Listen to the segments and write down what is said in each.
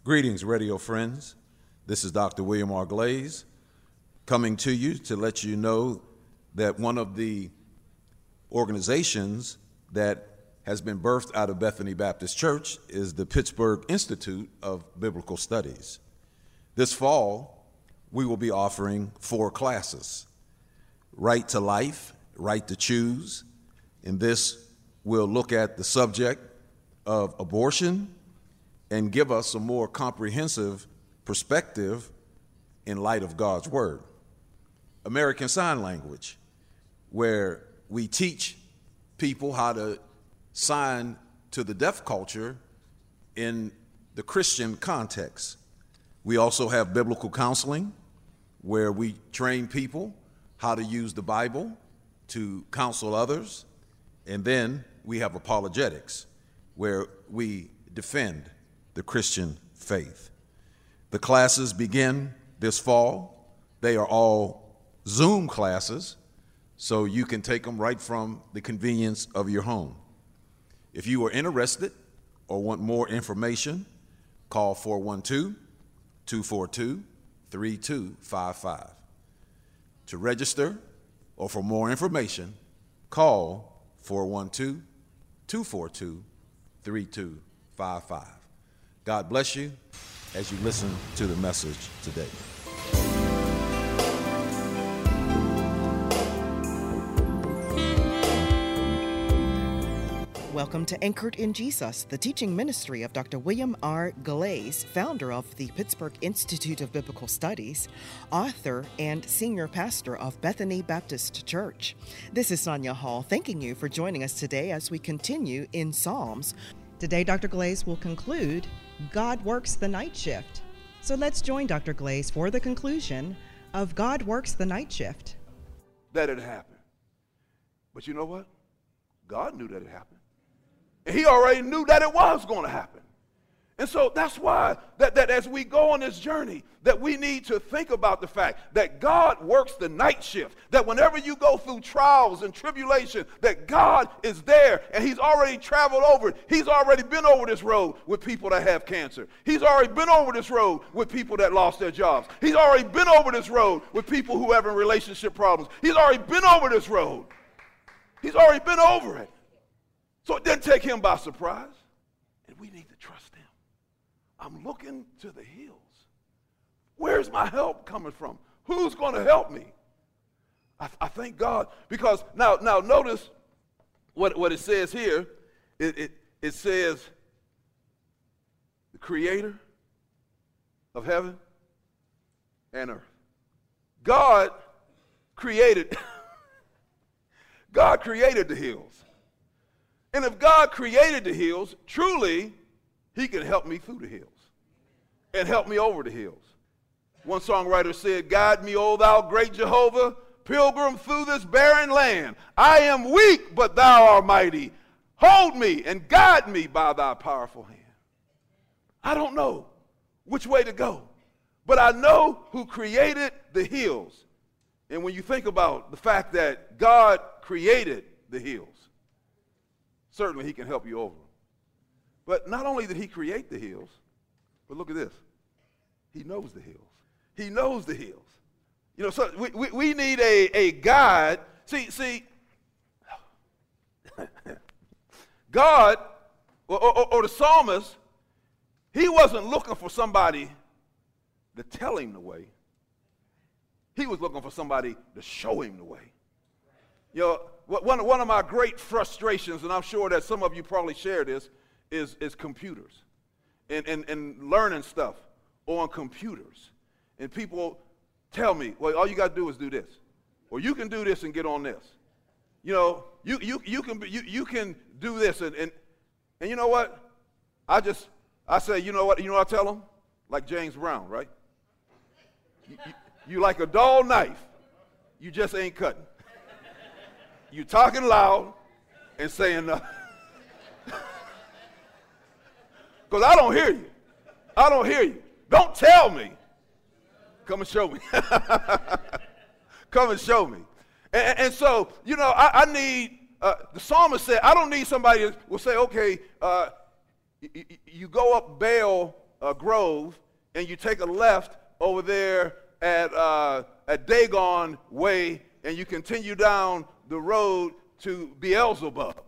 Greetings, radio friends. This is Dr. William R. Glaze coming to you to let you know that one of the organizations that has been birthed out of Bethany Baptist Church is the Pittsburgh Institute of Biblical Studies. This fall, we will be offering 4 classes: Right to Life, Right to Choose. In this, we'll look at the subject of abortion and give us a more comprehensive perspective in light of God's Word. American Sign Language, where we teach people how to sign to the deaf culture in the Christian context. We also have biblical counseling, where we train people how to use the Bible to counsel others. And then we have apologetics, where we defend the Christian faith. The classes begin this fall. They are all Zoom classes, so you can take them right from the convenience of your home. If you are interested or want more information, call 412-242-3255. To register or for more information, call 412-242-3255. God bless you as you listen to the message today. Welcome to Anchored in Jesus, the teaching ministry of Dr. William R. Glaze, founder of the Pittsburgh Institute of Biblical Studies, author and senior pastor of Bethany Baptist Church. This is Sonia Hall, thanking you for joining us today as we continue in Psalms. Today, Dr. Glaze will conclude, God Works the Night Shift. So let's join Dr. Glaze for the conclusion of God Works the Night Shift. That it happened. But you know what? God knew that it happened. And he already knew that it was going to happen. And so that's why that as we go on this journey, that we need to think about the fact that God works the night shift, that whenever you go through trials and tribulation, that God is there and he's already traveled over it. He's already been over this road with people that have cancer. He's already been over this road with people that lost their jobs. He's already been over this road with people who are having relationship problems. He's already been over this road. He's already been over it. So it didn't take him by surprise. And we need to trust him. I'm looking to the hills. Where's my help coming from? Who's going to help me? I thank God, because now notice what it says here. It says the creator of heaven and earth. God created the hills. And if God created the hills, truly, he can help me through the hills and help me over the hills. One songwriter said, guide me, O thou great Jehovah, pilgrim through this barren land. I am weak, but thou art mighty. Hold me and guide me by thy powerful hand. I don't know which way to go, but I know who created the hills. And when you think about the fact that God created the hills, certainly he can help you over them. But not only did he create the hills, but look at this. He knows the hills. He knows the hills. You know, so we need a guide. See, God, or the psalmist, he wasn't looking for somebody to tell him the way. He was looking for somebody to show him the way. You know, one of my great frustrations, and I'm sure that some of you probably share this, is computers and learning stuff on computers. And people tell me, well, all you got to do is do this. Or you can do this and get on this. You know, you can do this. And you know what? I say, you know what I tell them? Like James Brown, right? You like a dull knife. You just ain't cutting. You talking loud and saying nothing. Because I don't hear you. I don't hear you. Don't tell me. Come and show me. Come and show me. And so, you know, I need, the psalmist said, I don't need somebody who will say, okay, you go up Baal Grove, and you take a left over there at Dagon Way, and you continue down the road to Beelzebub.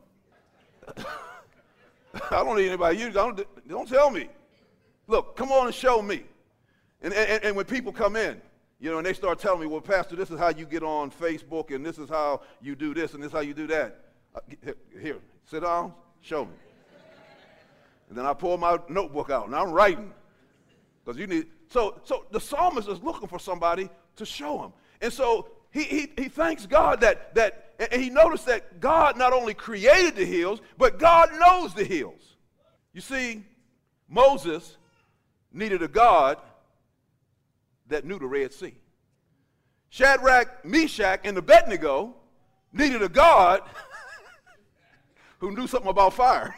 I don't need anybody. You don't tell me. Look, come on and show me. And when people come in, you know, and they start telling me, well, Pastor, this is how you get on Facebook, and this is how you do this, and this is how you do that. Here, sit down, show me. And then I pull my notebook out, and I'm writing. Because you need, so the psalmist is looking for somebody to show him. And so he thanks God and he noticed that God not only created the hills, but God knows the hills. You see, Moses needed a God that knew the Red Sea. Shadrach, Meshach, and Abednego needed a God who knew something about fire.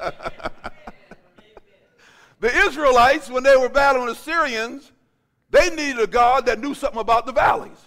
The Israelites, when they were battling the Syrians, they needed a God that knew something about the valleys.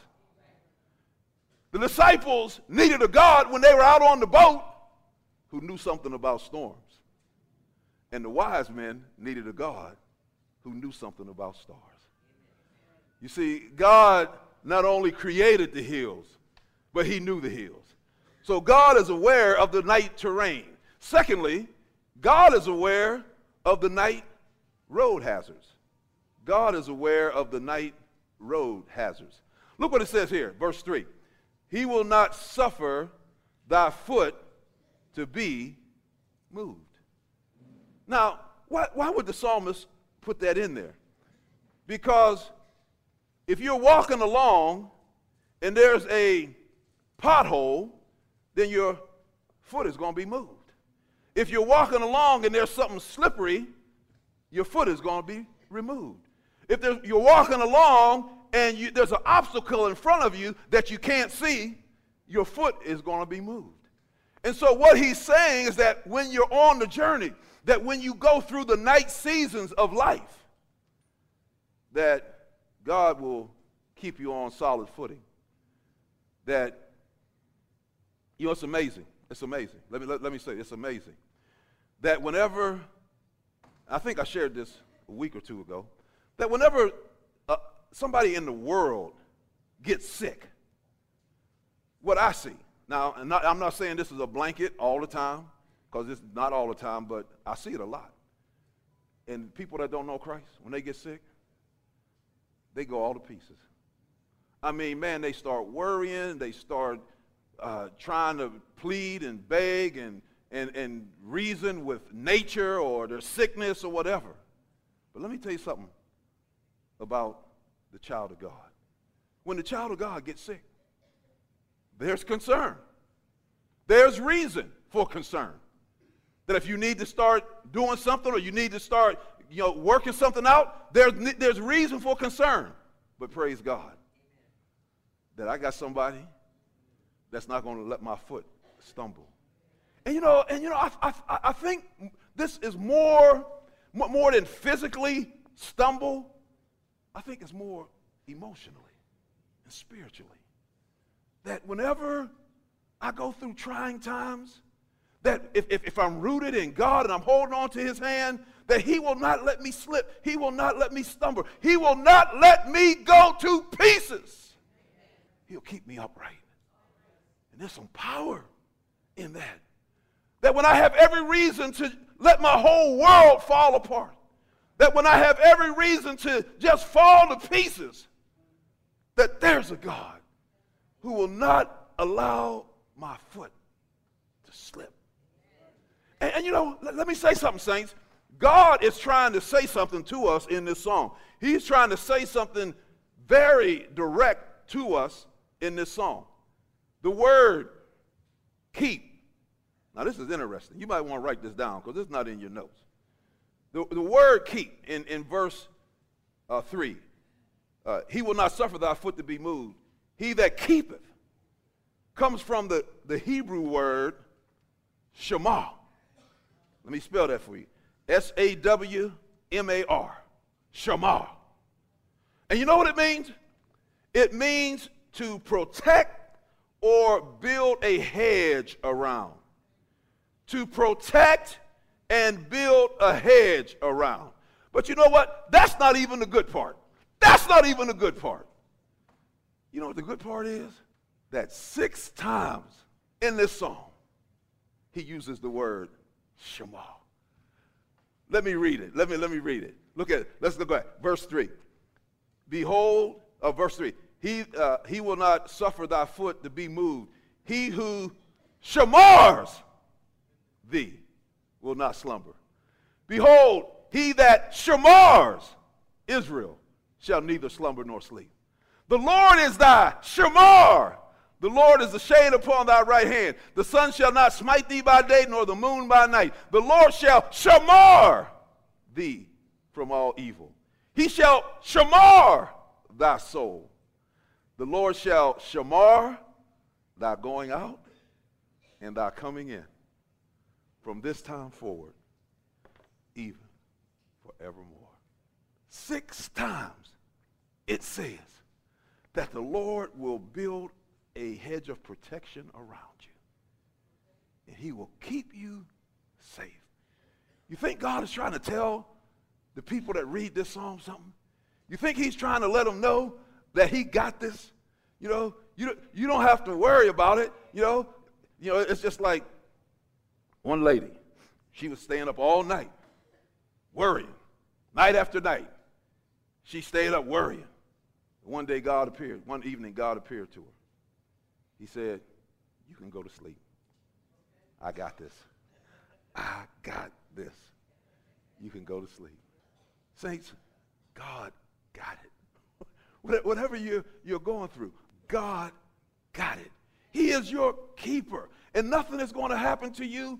The disciples needed a God when they were out on the boat who knew something about storms. And the wise men needed a God who knew something about stars. You see, God not only created the hills, but he knew the hills. So God is aware of the night terrain. Secondly, God is aware of the night road hazards. God is aware of the night road hazards. Look what it says here, verse 3. He will not suffer thy foot to be moved. Now, why would the psalmist put that in there? Because if you're walking along and there's a pothole, then your foot is going to be moved. If you're walking along and there's something slippery, your foot is going to be removed. If you're walking along and there's an obstacle in front of you that you can't see, your foot is going to be moved. And so what he's saying is that when you're on the journey, that when you go through the night seasons of life, that God will keep you on solid footing. That, you know, it's amazing. It's amazing. Let me say, it's amazing. That whenever, I think I shared this a week or two ago, that whenever somebody in the world gets sick, what I see, now, I'm not saying this is a blanket all the time, because it's not all the time, but I see it a lot. And people that don't know Christ, when they get sick, they go all to pieces. I mean, man, they start worrying, they start trying to plead and beg and reason with nature or their sickness or whatever. But let me tell you something about the child of God. When the child of God gets sick, there's concern. There's reason for concern. That if you need to start doing something or you need to start, working something out, there's reason for concern. But praise God that I got somebody that's not going to let my foot stumble. And I think this is more than physically stumble. I think it's more emotionally and spiritually. That whenever I go through trying times, that if I'm rooted in God and I'm holding on to his hand, that he will not let me slip. He will not let me stumble. He will not let me go to pieces. He'll keep me upright. And there's some power in that. That when I have every reason to let my whole world fall apart, that when I have every reason to just fall to pieces, that there's a God who will not allow my foot to slip. And let me say something, saints. God is trying to say something to us in this song. He's trying to say something very direct to us in this song. The word keep. Now, this is interesting. You might want to write this down because it's not in your notes. The word keep in verse 3. He will not suffer thy foot to be moved. He that keepeth comes from the Hebrew word Shema. Let me spell that for you. S-A-W-M-A-R. Shema. And you know what it means? It means to protect or build a hedge around. To protect and build a hedge around. But you know what? That's not even the good part. That's not even the good part. You know what the good part is? That 6 times in this song, he uses the word Shema. Let me read it. Let me read it. Let's look at verse 3. Behold, verse 3. He will not suffer thy foot to be moved. He who shamars thee will not slumber. Behold, he that shamars Israel shall neither slumber nor sleep. The Lord is thy shamar. The Lord is the shade upon thy right hand. The sun shall not smite thee by day, nor the moon by night. The Lord shall shamar thee from all evil. He shall shamar thy soul. The Lord shall shamar thy going out and thy coming in from this time forward, even forevermore. 6 times it says that the Lord will build a hedge of protection around you, and he will keep you safe. You think God is trying to tell the people that read this psalm something? You think he's trying to let them know that he got this? You know, you don't have to worry about it. You know, it's just like one lady. She was staying up all night, worrying, night after night. She stayed up worrying. One evening God appeared to her. He said, you can go to sleep. I got this. I got this. You can go to sleep. Saints, God got it. Whatever you're going through, God got it. He is your keeper. And nothing is going to happen to you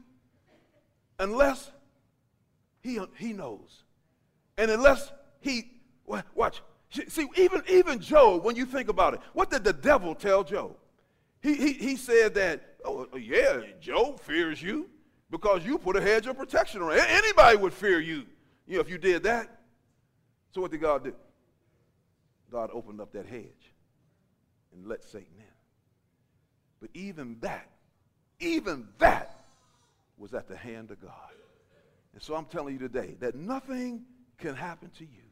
unless he knows. And unless watch. See, even Job, when you think about it, what did the devil tell Job? He said that, oh, yeah, Job fears you because you put a hedge of protection around. Anybody would fear you, if you did that. So what did God do? God opened up that hedge and let Satan in. But even that was at the hand of God. And so I'm telling you today that nothing can happen to you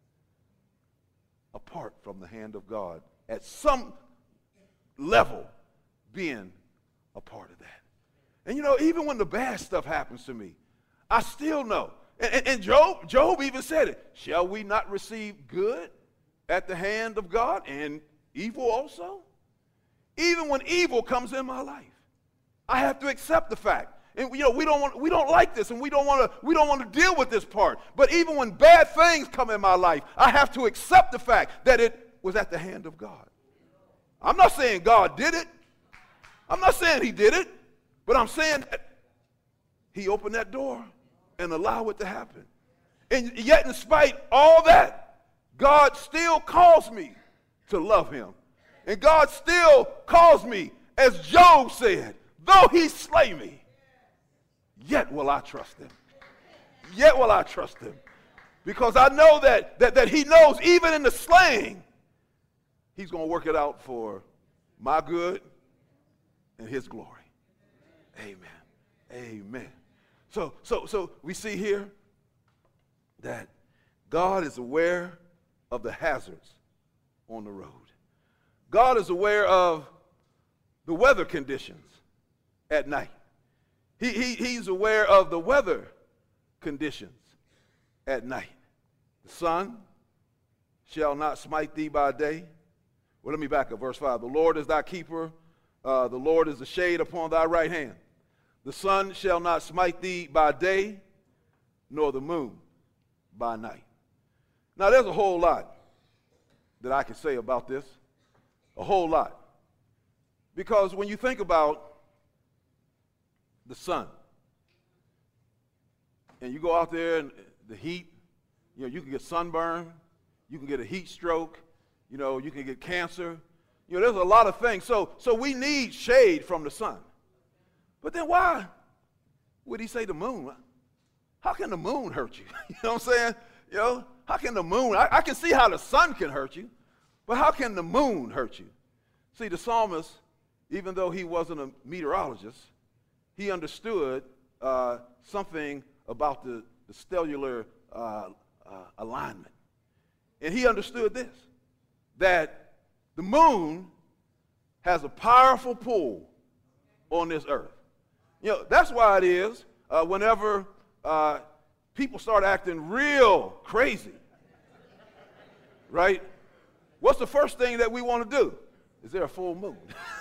apart from the hand of God at some level being a part of that. And even when the bad stuff happens to me, I still know. And Job even said it. Shall we not receive good at the hand of God and evil also? Even when evil comes in my life, I have to accept the fact. And we don't like this, and we don't want to deal with this part. But even when bad things come in my life, I have to accept the fact that it was at the hand of God. I'm not saying God did it. I'm not saying he did it. But I'm saying that he opened that door and allowed it to happen. And yet, in spite of all that, God still calls me to love him. And God still calls me, as Job said, though he slay me, yet will I trust him. Yet will I trust him. Because I know that he knows even in the slaying, he's going to work it out for my good and his glory. Amen. Amen. So we see here that God is aware of the hazards on the road. God is aware of the weather conditions at night. He's aware of the weather conditions at night. The sun shall not smite thee by day. Well, let me back up verse 5. The Lord is thy keeper. The Lord is the shade upon thy right hand. The sun shall not smite thee by day, nor the moon by night. Now, there's a whole lot that I can say about this. A whole lot. Because when you think about the sun, and you go out there in the heat, you can get sunburn, you can get a heat stroke, you can get cancer. There's a lot of things. So we need shade from the sun. But then why would he say the moon? How can the moon hurt you? You know what I'm saying? How can the moon? I can see how the sun can hurt you, but how can the moon hurt you? See, the psalmist, even though he wasn't a meteorologist, he understood something about the stellar alignment. And he understood this, that the moon has a powerful pull on this earth. You know, that's why it is whenever people start acting real crazy, right? What's the first thing that we want to do? Is there a full moon?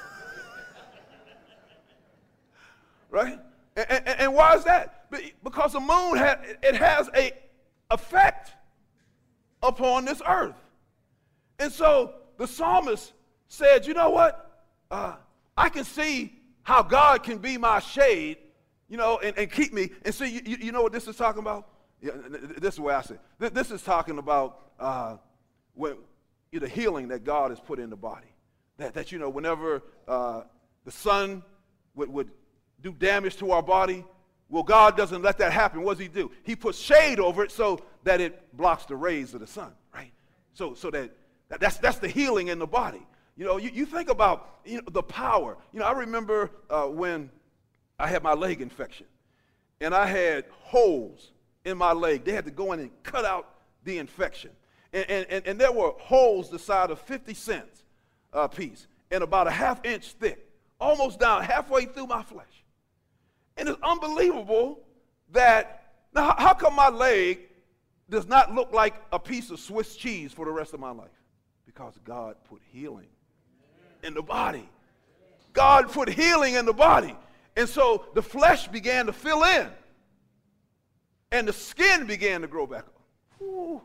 Right? And why is that? Because the moon has an effect upon this earth. And so the psalmist said, you know what? I can see how God can be my shade, you know, and keep me. And see, you know what this is talking about? Yeah, this is the way I say it. This is talking about the healing that God has put in the body. That you know, whenever the sun would do damage to our body, well, God doesn't let that happen. What does he do? He puts shade over it so that it blocks the rays of the sun, right? So that's the healing in the body. You know, you think about, you know, the power. You know, I remember when I had my leg infection, and I had holes in my leg. They had to go in and cut out the infection. And there were holes the size of 50 cents a piece and about a ½ inch thick, almost down halfway through my flesh. And it's unbelievable that, now how come my leg does not look like a piece of Swiss cheese for the rest of my life? Because God put healing in the body. God put healing in the body. And so the flesh began to fill in. And the skin began to grow back up. Ooh.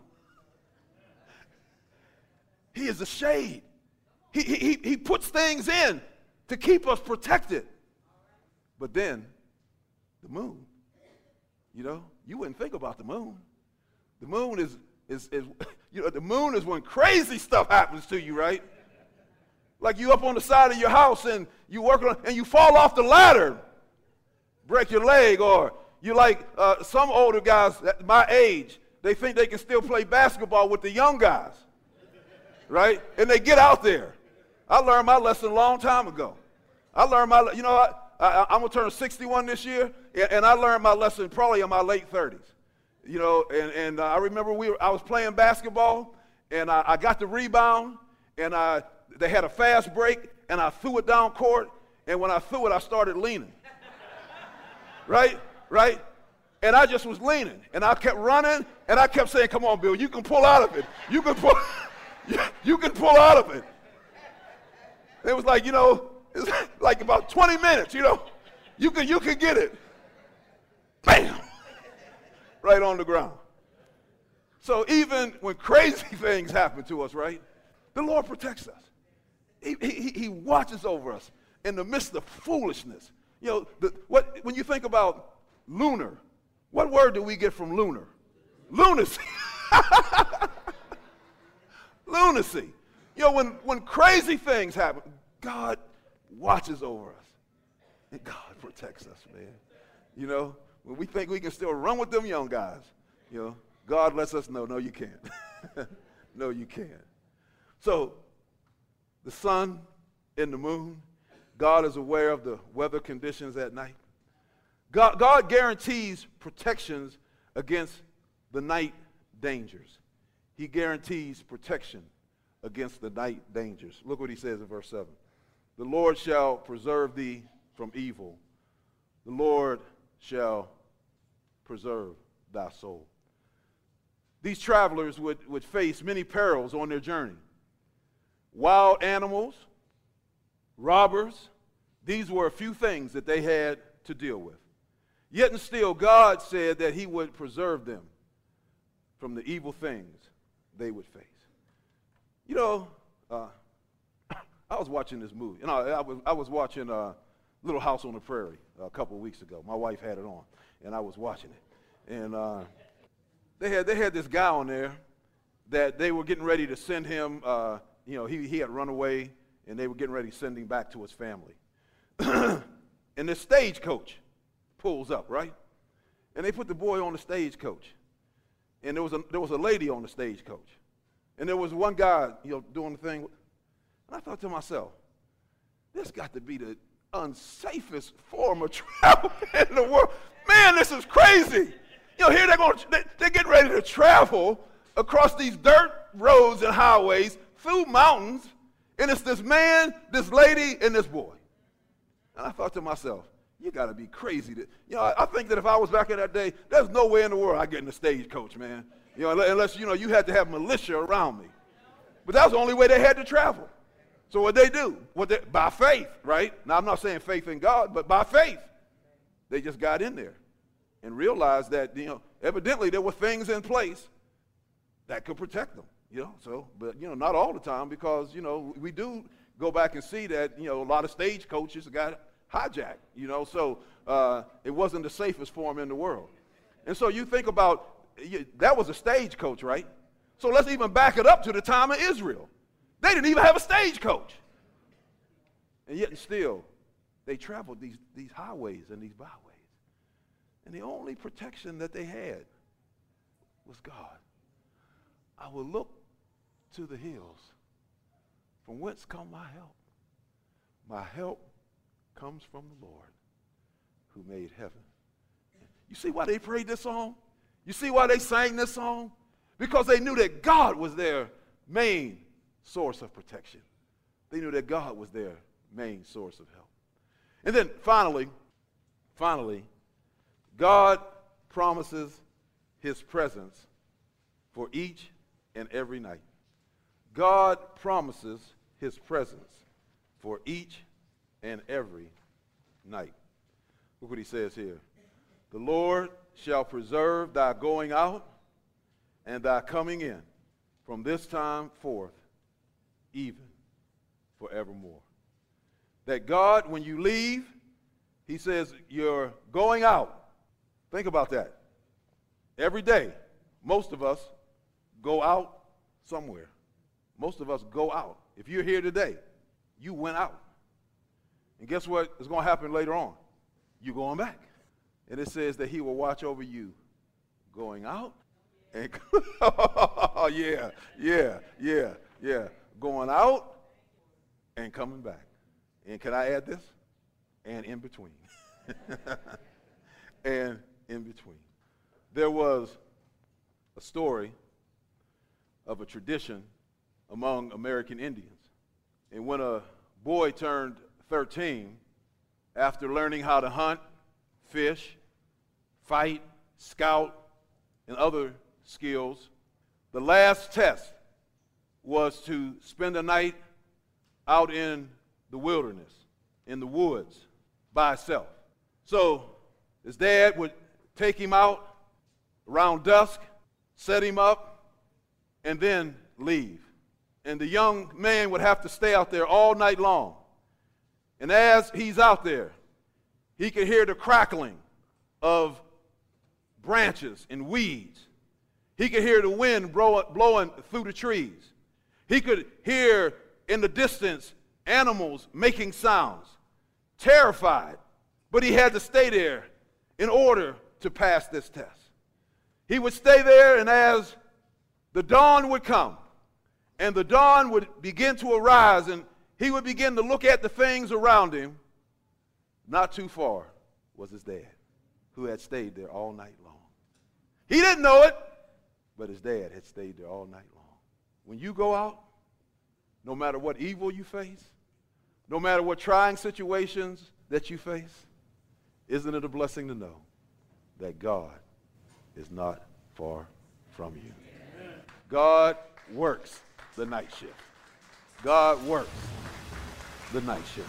He is a shade. He puts things in to keep us protected. But then, the moon, you know, you wouldn't think about the moon. The moon is you know, the moon is when crazy stuff happens to you, right? Like you up on the side of your house and you working on, and you fall off the ladder, break your leg, or you like some older guys at my age, they think they can still play basketball with the young guys, right? And they get out there. I learned my lesson a long time ago. I'm going to turn 61 this year, and I learned my lesson probably in my late 30s. You know, and I remember I was playing basketball, and I got the rebound, and they had a fast break, and I threw it down court, and when I threw it, I started leaning. Right? And I just was leaning, and I kept running, and I kept saying, come on, Bill, you can pull out of it. You can pull out of it. It was like, you know, it's like about 20 minutes, you know. You can get it. Bam! Right on the ground. So even when crazy things happen to us, right, the Lord protects us. He watches over us in the midst of foolishness. You know, when you think about lunar, what word do we get from lunar? Lunacy. Lunacy. You know, when crazy things happen, God watches over us. And God protects us, man. You know, when we think we can still run with them young guys, you know, God lets us know, no, you can't. No, you can't. So, the sun and the moon, God is aware of the weather conditions at night. God guarantees protections against the night dangers. He guarantees protection against the night dangers. Look what he says in verse 7. The Lord shall preserve thee from evil. The Lord shall preserve thy soul. These travelers would face many perils on their journey. Wild animals, robbers, these were a few things that they had to deal with. Yet and still, God said that he would preserve them from the evil things they would face. You know, I was watching this movie, and I was watching Little House on the Prairie a couple of weeks ago. My wife had it on, and I was watching it. And they had this guy on there that they were getting ready to send him, you know, he had run away, and they were getting ready to send him back to his family. And this stagecoach pulls up, right? And they put the boy on the stagecoach. And there was a lady on the stagecoach. And there was one guy, you know, doing the thing. And I thought to myself, this got to be the unsafest form of travel in the world. Man, this is crazy. You know, here they're getting ready to travel across these dirt roads and highways through mountains, and it's this man, this lady, and this boy. And I thought to myself, you got to be crazy. I think that if I was back in that day, there's no way in the world I'd get in the stagecoach, man. Unless, you had to have militia around me. But that was the only way they had to travel. So what they do? By faith, right? Now, I'm not saying faith in God, but by faith, they just got in there and realized that, evidently there were things in place that could protect them, But, not all the time because, we do go back and see that, a lot of stagecoaches got hijacked, So it wasn't the safest form in the world. And so you think about, that was a stagecoach, right? So let's even back it up to the time of Israel. They didn't even have a stagecoach. And yet and still, they traveled these highways and these byways. And the only protection that they had was God. I will look to the hills. From whence come my help? My help comes from the Lord who made heaven. You see why they prayed this song? You see why they sang this song? Because they knew that God was their main source of protection. They knew that God was their main source of help. And then finally, God promises his presence for each and every night. God promises his presence for each and every night. Look what he says here. The Lord shall preserve thy going out and thy coming in from this time forth, even forevermore. That God, when you leave, he says you're going out. Think about that. Every day, most of us go out somewhere. Most of us go out. If you're here today, you went out. And guess what is going to happen later on? You're going back. And it says that he will watch over you going out and oh, yeah. Going out and coming back. And can I add this? And in between. And in between. There was a story of a tradition among American Indians. And when a boy turned 13, after learning how to hunt, fish, fight, scout, and other skills, the last test was to spend a night out in the wilderness, in the woods, by himself. So his dad would take him out around dusk, set him up, and then leave. And the young man would have to stay out there all night long. And as he's out there, he could hear the crackling of branches and weeds. He could hear the wind blowing through the trees. He could hear in the distance animals making sounds, terrified. But he had to stay there in order to pass this test. He would stay there, and as the dawn would come, and the dawn would begin to arise, and he would begin to look at the things around him, not too far was his dad, who had stayed there all night long. He didn't know it, but his dad had stayed there all night long. When you go out, no matter what evil you face, no matter what trying situations that you face, isn't it a blessing to know that God is not far from you? Amen. God works the night shift. God works the night shift.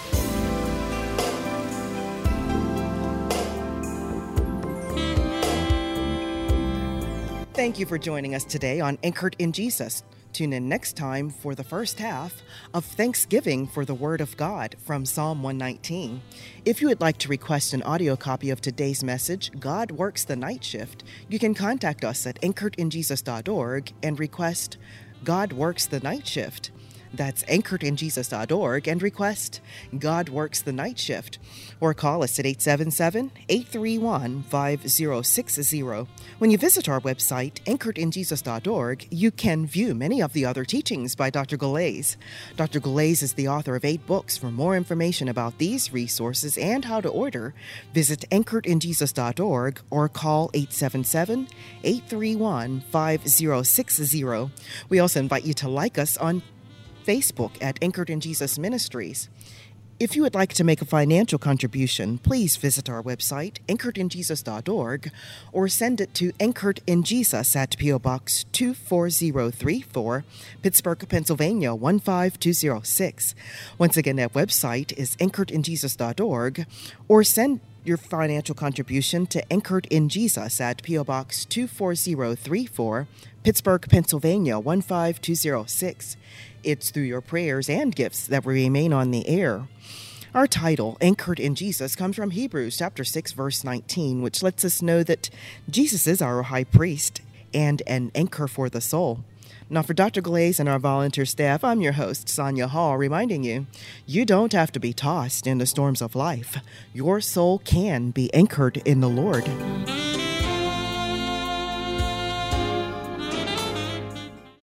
Thank you for joining us today on Anchored in Jesus. Tune in next time for the first half of Thanksgiving for the Word of God from Psalm 119. If you would like to request an audio copy of today's message, God Works the Night Shift, you can contact us at anchoredinjesus.org and request God Works the Night Shift. That's anchoredinjesus.org and request God Works the Night Shift. Or call us at 877-831-5060. When you visit our website, anchoredinjesus.org, you can view many of the other teachings by Dr. Galais. Dr. Galais is the author of 8 books. For more information about these resources and how to order, visit anchoredinjesus.org or call 877-831-5060. We also invite you to like us on Facebook at Anchored in Jesus Ministries. If you would like to make a financial contribution, please visit our website, anchoredinjesus.org, or send it to Anchored in Jesus at P.O. Box 24034, Pittsburgh, Pennsylvania 15206. Once again, that website is anchoredinjesus.org, or send your financial contribution to Anchored in Jesus at P.O. Box 24034, Pittsburgh, Pennsylvania 15206. It's through your prayers and gifts that we remain on the air. Our title, Anchored in Jesus, comes from Hebrews chapter 6, verse 19, which lets us know that Jesus is our high priest and an anchor for the soul. Now, for Dr. Galais and our volunteer staff, I'm your host, Sonia Hall, reminding you, you don't have to be tossed in the storms of life. Your soul can be anchored in the Lord.